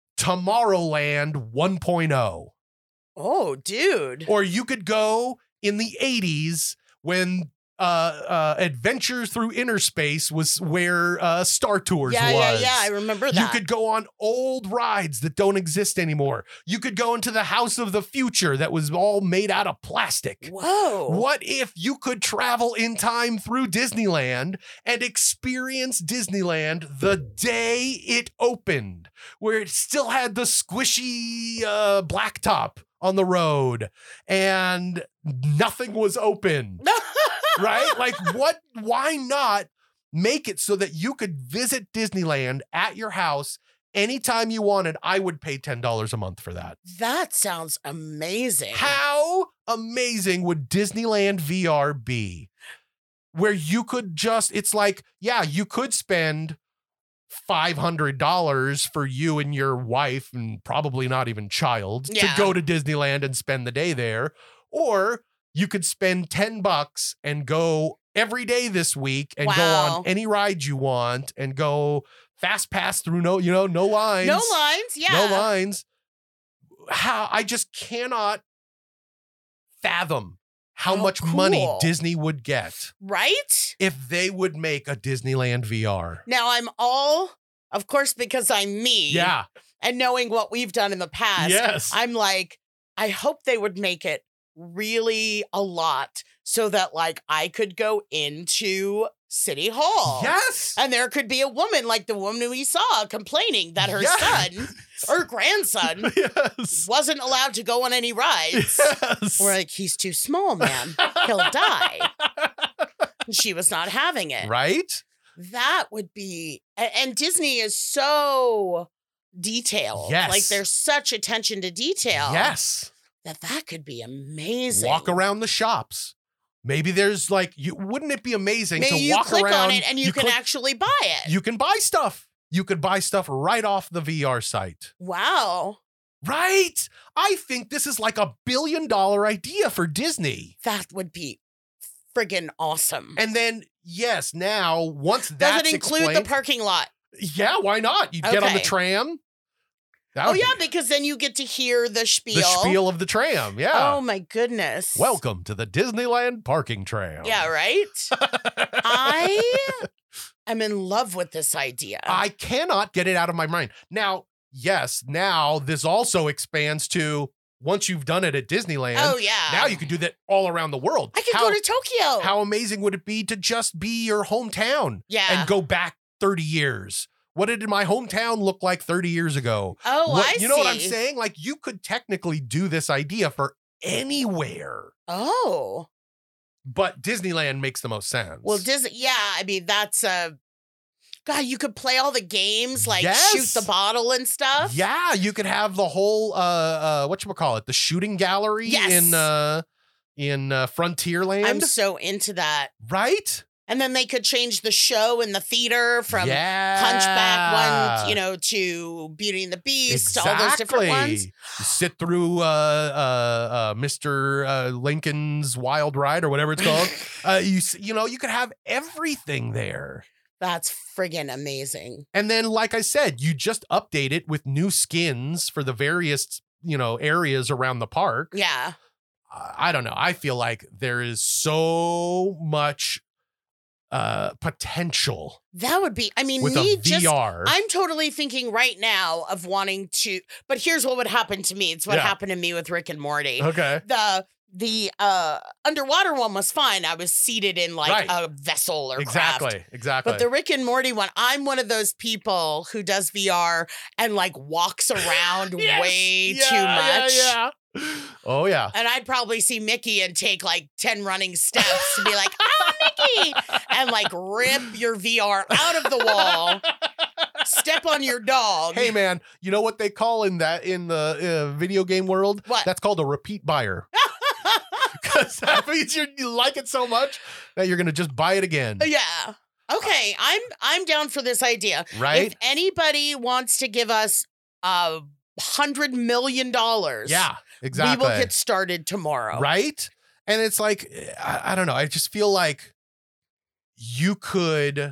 Tomorrowland one point oh. Oh, dude. Or you could go in the eighties when uh, uh, Adventures Through Inner Space was where uh, Star Tours yeah, was. yeah, yeah. I remember that. You could go on old rides that don't exist anymore. You could go into the House of the Future that was all made out of plastic. Whoa. What if you could travel in time through Disneyland and experience Disneyland the day it opened, where it still had the squishy uh, blacktop on the road and nothing was open, right? Like what, why not make it so that you could visit Disneyland at your house anytime you wanted? I would pay ten dollars a month for that. That sounds amazing. How amazing would Disneyland V R be? Where you could just, it's like, yeah, you could spend five hundred dollars for you and your wife and probably not even child Yeah. to go to Disneyland and spend the day there. Or you could spend ten bucks and go every day this week and go Wow. on any ride you want and go fast pass through no, you know, no lines. No lines. Yeah. No lines. How I just cannot fathom how How much money cool. Disney would get Right? if they would make a Disneyland V R. Now I'm all, of course, because I'm me. Yeah. And knowing what we've done in the past. Yes. I'm like, I hope they would make it really a lot so that like I could go into City Hall. Yes. And there could be a woman like the woman we saw complaining that her Yes. son or grandson Yes. wasn't allowed to go on any rides. Yes. We're like, he's too small, man. He'll die. And she was not having it. Right? That would be, a- and Disney is so detailed. Yes. Like there's such attention to detail. Yes. that that could be amazing. Walk around the shops. Maybe there's like, you wouldn't it be amazing Maybe to you walk click around on it and you, can click- actually buy it. You can buy stuff. You could buy stuff right off the V R site. Wow. Right? I think this is like a billion dollar idea for Disney. That would be friggin' awesome. And then, yes, now once Does that's it include explained, the parking lot? yeah, why not? You get on the Okay. tram. That Oh, would yeah, be because then you get to hear the spiel. the spiel of the tram. Yeah. Oh, my goodness. Welcome to the Disneyland parking tram. Yeah, right? I am in love with this idea. I cannot get it out of my mind. Now, yes, now this also expands to once you've done it at Disneyland. Oh, yeah. Now you can do that all around the world. I could how, go to Tokyo. How amazing would it be to just be your hometown Yeah. and go back thirty years? What did my hometown look like thirty years ago? Oh, What- I You know what I'm see. saying? Like you could technically do this idea for anywhere, Oh. but Disneyland makes the most sense. Well, Disney, yeah, I mean, that's uh God, you could play all the games, like Yes. shoot the bottle and stuff. Yeah, you could have the whole uh uh whatchamacallit, the shooting gallery Yes. in uh in uh, Frontierland. I'm so into that. right? And then they could change the show in the theater from yeah. Hunchback one, you know, to Beauty and the Beast, exactly. all those different ones. You sit through uh uh uh Mister uh, Lincoln's Wild Ride or whatever it's called. uh you s- you know, you could have everything there. That's friggin' amazing. And then, like I said, you just update it with new skins for the various, you know, areas around the park. Yeah. Uh, I don't know. I feel like there is so much uh potential That would be, I mean, with me a just, V R. I'm totally thinking right now of wanting to, but here's what would happen to me. It's what Yeah. happened to me with Rick and Morty. okay. The, the uh underwater one was fine. I was seated in like Right. a vessel or Exactly. craft. Exactly. But the Rick and Morty one, I'm one of those people who does V R and like walks around Yes. way Yeah, too much. Yeah, yeah. Oh yeah. And I'd probably see Mickey and take like ten running steps to be like, ah, Mickey, and like rip your V R out of the wall, step on your dog. Hey man, you know what they call in that in the uh, video game world? What? That's called a repeat buyer. Because that means you're, you like it so much that you're gonna just buy it again. Yeah. Okay, I'm I'm down for this idea. Right? If anybody wants to give us a hundred million dollars, Yeah, exactly. we will get started tomorrow. Right? And it's like, I, I don't know. I just feel like you could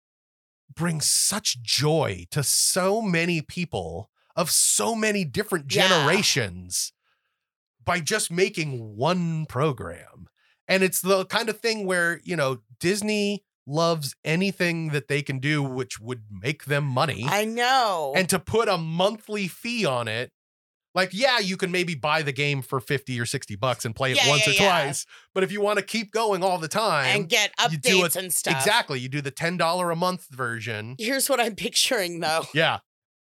bring such joy to so many people of so many different Yeah. generations by just making one program. And it's the kind of thing where, you know, Disney loves anything that they can do which would make them money. I know. And to put a monthly fee on it, like, yeah, you can maybe buy the game for fifty or sixty bucks and play it Yeah, once yeah, or yeah. twice. But if you want to keep going all the time and get you do updates it- and stuff. Exactly. You do the ten dollars a month version. Here's what I'm picturing though. Yeah.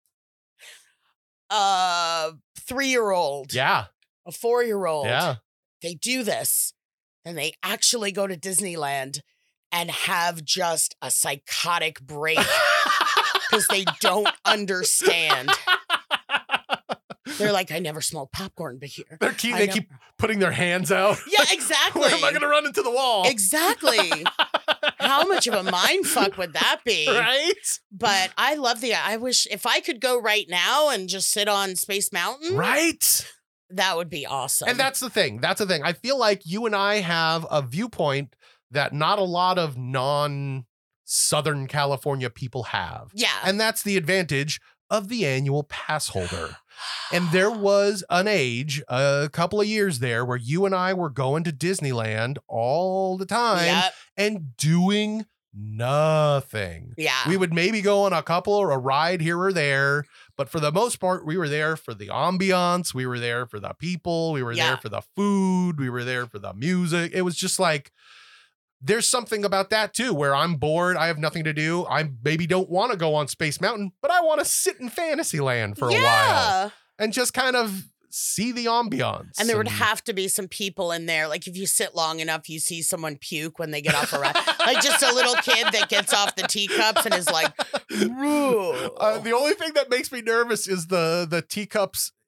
A three-year-old, Yeah. a four-year-old. Yeah. They do this, and they actually go to Disneyland and have just a psychotic break because they don't understand. They're like, I never smelled popcorn but here. They're keep, I they know. keep putting their hands out. Yeah, exactly. Where am I going to run into the wall? Exactly. How much of a mind fuck would that be? Right? But I love the, I wish if I could go right now and just sit on Space Mountain, Right. that would be awesome. And that's the thing. That's the thing. I feel like you and I have a viewpoint that not a lot of non Southern California people have. yeah. And that's the advantage of the annual pass holder. And there was an age, a couple of years there, where you and I were going to Disneyland all the time Yep. and doing nothing. Yeah. We would maybe go on a couple or a ride here or there, but for the most part, we were there for the ambiance. We were there for the people. We were Yeah. there for the food. We were there for the music. It was just like, there's something about that too, where I'm bored. I have nothing to do. I maybe don't want to go on Space Mountain, but I want to sit in Fantasyland for a while yeah. and just kind of see the ambiance. And there would have to be some people in there. Like if you sit long enough, you see someone puke when they get off a ride. Like just a little kid that gets off the teacups and is like, "Ooh." Uh, the only thing that makes me nervous is the the teacups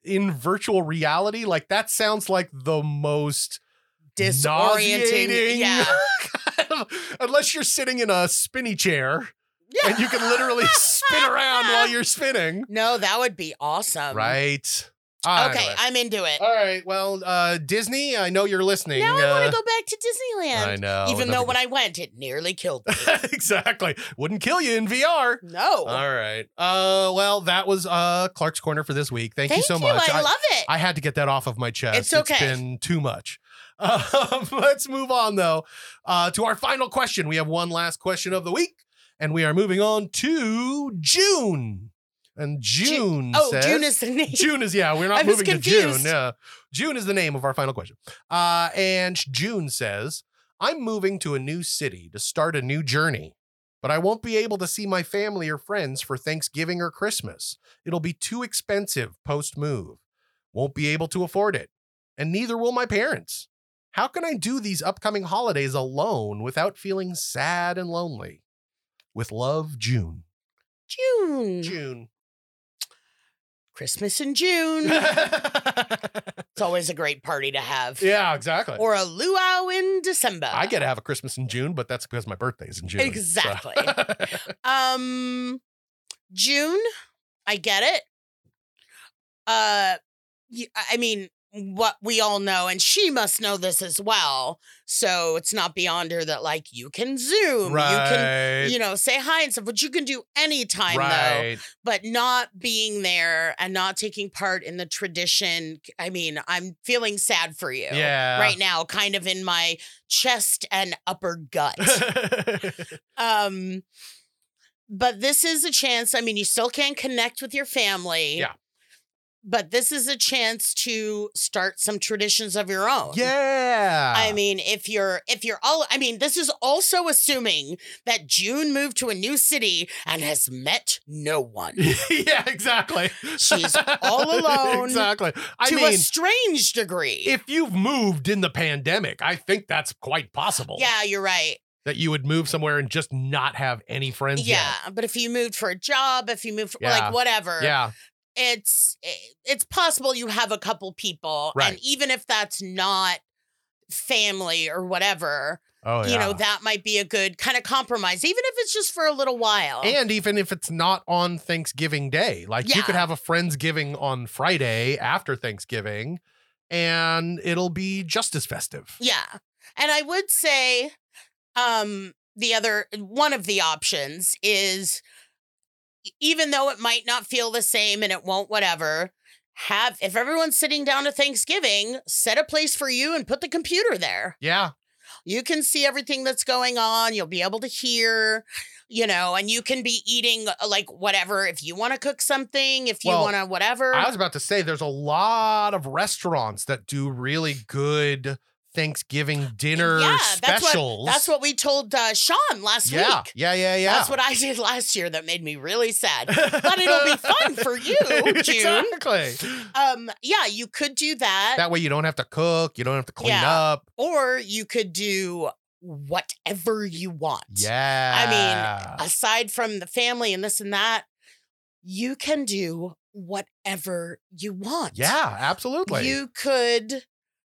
in virtual reality, like that sounds like the most Disorienting. nauseating. Yeah. Unless you're sitting in a spinny chair Yeah. and you can literally spin around while you're spinning. No, that would be awesome. Right. Okay, Anyway. I'm into it. All right. Well, uh, Disney, I know you're listening. Now I want uh, to go back to Disneyland. I know. Even that'd though be when I went, it nearly killed me. exactly. Wouldn't kill you in V R. No. All right. Uh, well, that was uh Clark's Corner for this week. Thank, Thank you so you. much. I, love it. I had to get that off of my chest. It's okay. It's been too much. Um, let's move on though uh, to our final question. We have one last question of the week, and we are moving on to June. And June. oh, says, June is the name. June is yeah. We're I not was moving to June. confused. Yeah, June is the name of our final question. Uh, and June says, "I'm moving to a new city to start a new journey, but I won't be able to see my family or friends for Thanksgiving or Christmas. It'll be too expensive post-move. Won't be able to afford it, and neither will my parents. How can I do these upcoming holidays alone without feeling sad and lonely? With love, June." June. June. Christmas in June. It's always a great party to have. Yeah, exactly. Or a luau in December. I get to have a Christmas in June, but that's because my birthday is in June. so. Exactly. um, June, I get it. Uh, y- I mean, what we all know, and she must know this as well. So it's not beyond her that, like, you can Zoom, right. you can, you know, say hi and stuff, which you can do anytime, though. right. But not being there and not taking part in the tradition. I mean, I'm feeling sad for you Yeah. right now, kind of in my chest and upper gut. um, but this is a chance. I mean, you still can connect with your family. Yeah. But this is a chance to start some traditions of your own. yeah. I mean, if you're if you're all I mean, this is also assuming that June moved to a new city and has met no one. yeah, exactly. She's all alone. exactly. I to mean, a strange degree. if you've moved in the pandemic, I think that's quite possible. Yeah, you're right. That you would move somewhere and just not have any friends Yeah, yet. but if you moved for a job, if you moved for Yeah. like whatever, Yeah. it's it's possible you have a couple people, Right. and even if that's not family or whatever, Oh, yeah. you know, that might be a good kind of compromise, even if it's just for a little while. And even if it's not on Thanksgiving Day, like you Yeah. could have a Friendsgiving on Friday after Thanksgiving, and it'll be just as festive. Yeah. And I would say um the other one of the options is, even though it might not feel the same and it won't whatever, have if everyone's sitting down to Thanksgiving, set a place for you and put the computer there. Yeah. You can see everything that's going on. You'll be able to hear, you know, and you can be eating uh, like whatever. If you want to cook something, if you Well, want to whatever. I was about to say there's a lot of restaurants that do really good Thanksgiving dinner yeah, specials. That's what, that's what we told uh, Sean last yeah. week. Yeah, yeah, yeah. That's what I did last year that made me really sad. But it'll be fun for you, June. Exactly. Um, yeah, you could do that. That way you don't have to cook, you don't have to clean Yeah. up. Or you could do whatever you want. Yeah. I mean, aside from the family and this and that, you can do whatever you want. yeah, absolutely. You could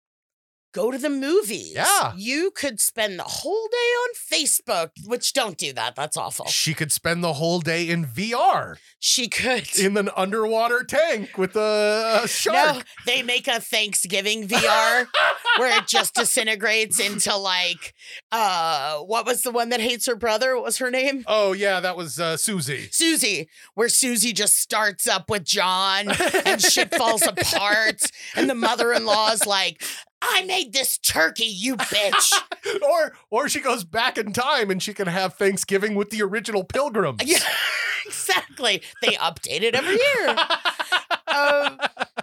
go to the movies. Yeah. You could spend the whole day on Facebook, which don't do that. That's awful. She could spend the whole day in V R She could. in an underwater tank with a, a shark. No, they make a Thanksgiving V R where it just disintegrates into like, uh, what was the one that hates her brother? What was her name? Oh, yeah, that was uh, Susie. Susie, where Susie just starts up with John and shit falls apart. And the mother-in-law's like, I made this turkey, you bitch. or or she goes back in time and she can have Thanksgiving with the original Pilgrims. Yeah, exactly. They update it every year. Um,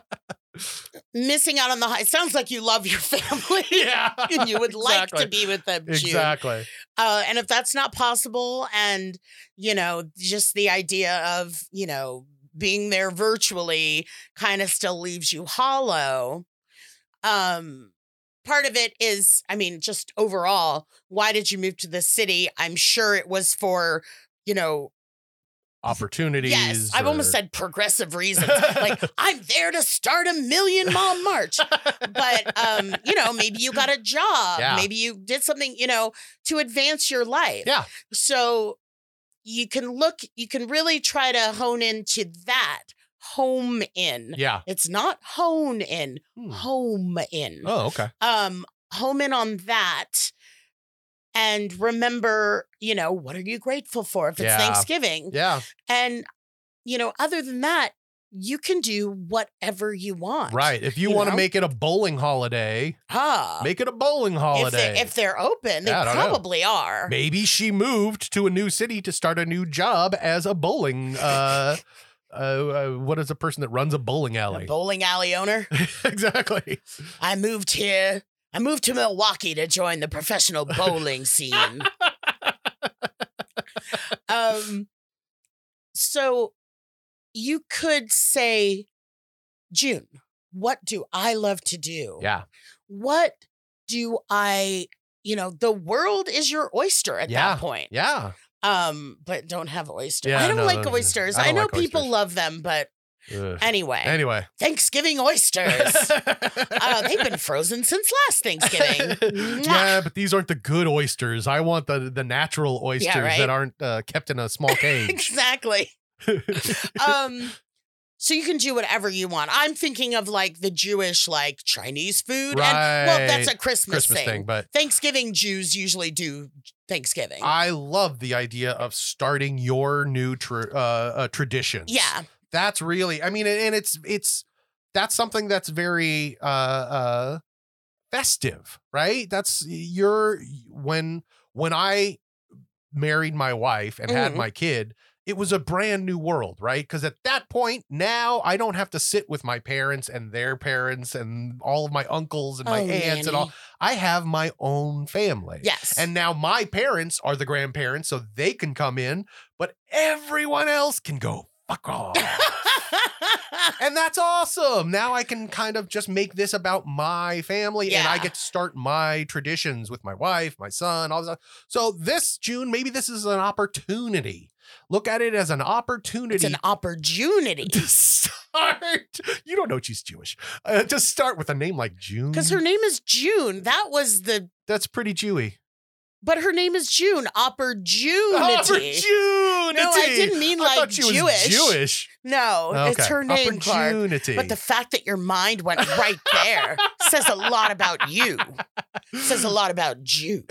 missing out on the high. It sounds like you love your family. Yeah, And you would like exactly. to be with them, June. Exactly. Uh, and if that's not possible, and, you know, just the idea of, you know, being there virtually kind of still leaves you hollow. Um, part of it is, I mean, just overall, why did you move to the city? I'm sure it was for, you know, opportunities. Yes, I've or- almost said progressive reasons. Like, I'm there to start a million mom march. But, um, you know, maybe you got a job. Yeah. Maybe you did something, you know, to advance your life. Yeah. So you can look, you can really try to hone into that. Home in. Yeah. It's not hone in, Hmm. home in. Oh, okay. Um, home in on that. And remember, you know, what are you grateful for if it's Yeah. Thanksgiving? Yeah. And, you know, other than that, you can do whatever you want. Right. If you, You want to know? make it a bowling holiday, Ah, make it a bowling if, holiday. they, if they're open, they Yeah, I don't know. probably are. Maybe she moved to a new city to start a new job as a bowling. Uh, uh, uh, what is a person that runs a bowling A alley? bowling alley owner. Exactly. I moved here. I moved to Milwaukee to join the professional bowling scene. um, so you could say, June, what do I love to do? Yeah. What do I, you know, the world is your oyster at Yeah. that point. Yeah. Um, but don't have oysters. Yeah, I don't no, like no, oysters. I I, don't know like people oysters. love them, but Ugh. anyway, Anyway. Thanksgiving oysters. uh, they've been frozen since last Thanksgiving. Mwah. Yeah, but these aren't the good oysters. I want the the natural oysters right? that aren't uh, kept in a small cage. Exactly. um, so you can do whatever you want. I'm thinking of like the Jewish, like Chinese food. And well, that's a Right. Christmas, Christmas thing. thing, but Thanksgiving Jews usually do Thanksgiving. I love the idea of starting your new tr- uh, uh, traditions. yeah. That's really, I mean, and it's, it's, that's something that's very, uh, uh, festive, right? That's your, when, when I married my wife and had Mhm. my kid, it was a brand new world, right? Because at that point, now I don't have to sit with my parents and their parents and all of my uncles and my Oh, aunts and all. Nanny. I have my own family. Yes. And now my parents are the grandparents, so they can come in, but everyone else can go fuck off. And that's awesome. Now I can kind of just make this about my family and I Yeah. get to start my traditions with my wife, my son, all this. So this June, maybe this is an opportunity. Look at it as an opportunity It's an opportunity. to start. You don't know she's Jewish. Uh, to start with a name like June. Because her name is June. That was the, That's pretty Jewy. but her name is June. Opportunity. Opportunity. No, I didn't mean I like thought she was Jewish. Jewish. No, it's Okay. her name, Clark. Opportunity. But the fact that your mind went right there says a lot about you. Says a lot about Jew.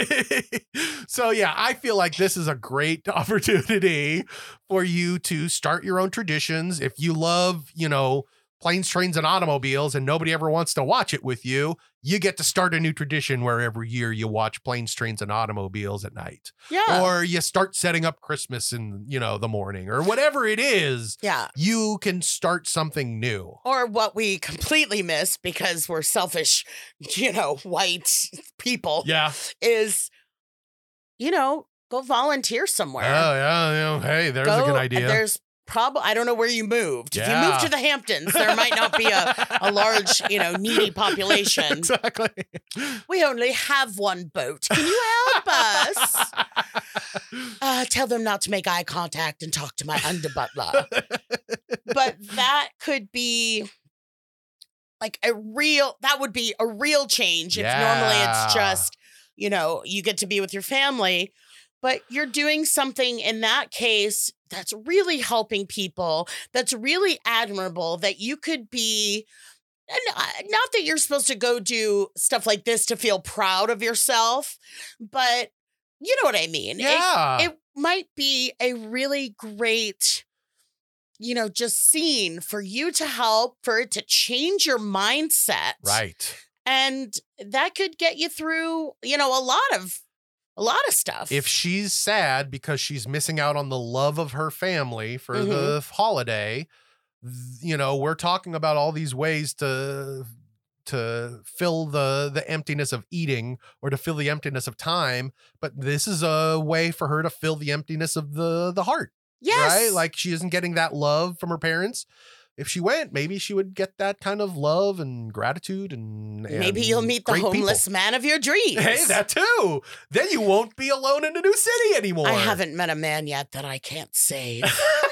So yeah, I feel like this is a great opportunity for you to start your own traditions. If you love, you know, planes, trains, and automobiles, and nobody ever wants to watch it with you, you get to start a new tradition where every year you watch planes, trains, and automobiles at night. Yeah. Or you start setting up Christmas in, you know, the morning, or whatever it is. yeah. You can start something new. Or what we completely miss because we're selfish, you know, white people Yeah. is, you know, go volunteer Oh, somewhere. yeah. yeah. Hey, there's a Go- good idea. There's probably, I don't know where you moved. If you Yeah. moved to the Hamptons, there might not be a, a large, you know, needy population. Exactly. We only have one boat. Can you help us? Uh, tell them not to make eye contact and talk to my underbutler. But that could be like a real, that would be a real change if normally it's Yeah. just, you know, you get to be with your family, but you're doing something in that case that's really helping people, that's really admirable, that you could be, and uh, not that you're supposed to go do stuff like this to feel proud of yourself, but you know what I mean? It- Yeah. It, might be a really great, you know, just scene for you to help, for it to change your mindset. Right. And that could get you through, you know, a lot of, a lot of stuff. If she's sad because she's missing out on the love of her family for Mm-hmm. the holiday, th- you know, we're talking about all these ways to to fill the the emptiness of eating or to fill the emptiness of time, but this is a way for her to fill the emptiness of the the heart. yes. Right? Like she isn't getting that love from her parents. if she went, maybe she would get that kind of love and gratitude and, and Maybe you'll meet the great homeless people. man of your dreams. Hey, that too. Then you won't be alone in a new city anymore. I haven't met a man yet that I can't save.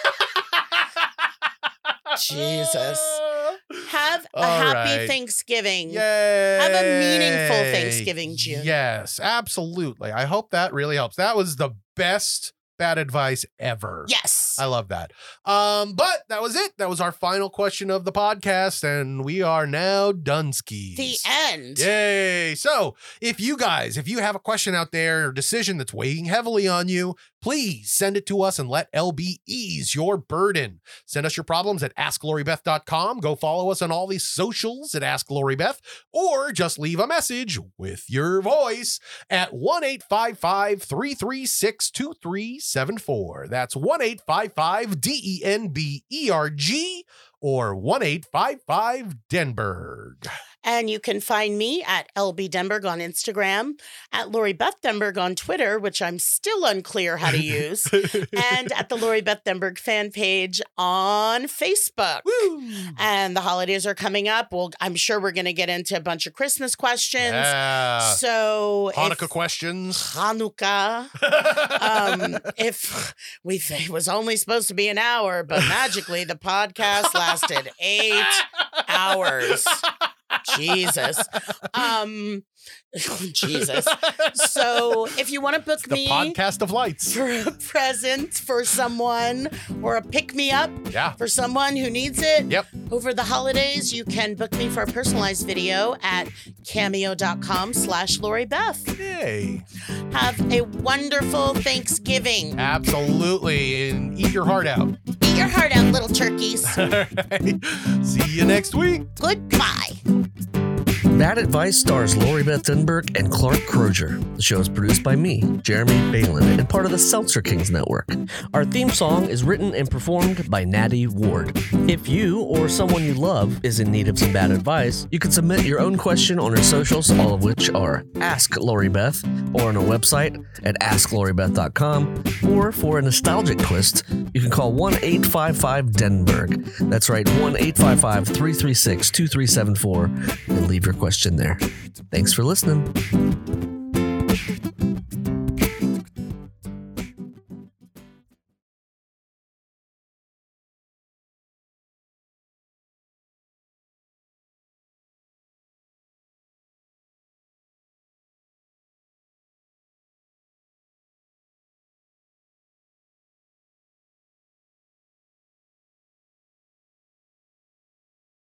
Jesus. Have a All happy right. Thanksgiving. Yay. Have a meaningful Thanksgiving, June. Yes, absolutely. I hope that really helps. That was the best bad advice ever. Yes. I love that. Um, but that was it. That was our final question of the podcast, and we are now Dunskies. The end. Yay. So if you guys, if you have a question out there or decision that's weighing heavily on you, please send it to us and let L B ease your burden. Send us your problems at ask lori beth dot com. Go follow us on all these socials at Ask Lori Beth, or just leave a message with your voice at one eight five five, three three six, two three seven four. That's one eight five five D E N B E R G or one eight five five Denberg. And you can find me at L B Denberg on Instagram, at Lori Beth Denberg on Twitter, which I'm still unclear how to use, and at the Lori Beth Denberg fan page on Facebook. Woo! And the holidays are coming up. Well, I'm sure we're going to get into a bunch of Christmas questions. Yeah. So Hanukkah if- questions. Hanukkah. um, if we th- it was only supposed to be an hour, but magically the podcast lasted eight hours. Jesus. Um, Jesus. So if you want to book The me podcast of lights. for a present for someone or a pick-me-up Yeah. for someone who needs it Yep. over the holidays, you can book me for a personalized video at cameo.com slash Lori Beth. Yay. Have a wonderful Thanksgiving. Absolutely. And eat your heart out. Eat your heart out, little turkeys. All right. See you next week. Goodbye. Bad Advice stars Lori Beth Denberg and Clark Crozier. The show is produced by me, Jeremy Balin, and part of the Seltzer Kings Network. Our theme song is written and performed by Natty Ward. If you or someone you love is in need of some bad advice, you can submit your own question on our socials, all of which are Ask Lori Beth, or on our website at ask lori beth dot com, or for a nostalgic twist, you can call one eight five five Denberg. That's right, one eight five five, three three six, two three seven four, and leave your question there. Thanks for listening.